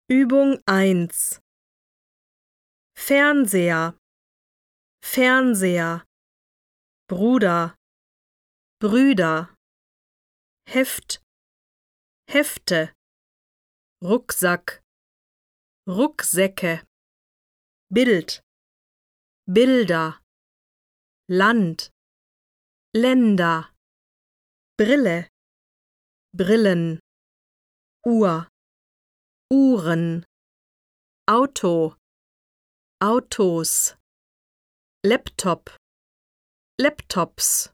Übung 1. Fernseher, Fernseher, Bruder, Brüder, Heft, Hefte, Rucksack, Rucksäcke, Bild, Bilder, Land, Länder, Brille, Brillen, Uhr, Uhren, Auto, Autos, Laptop, Laptops.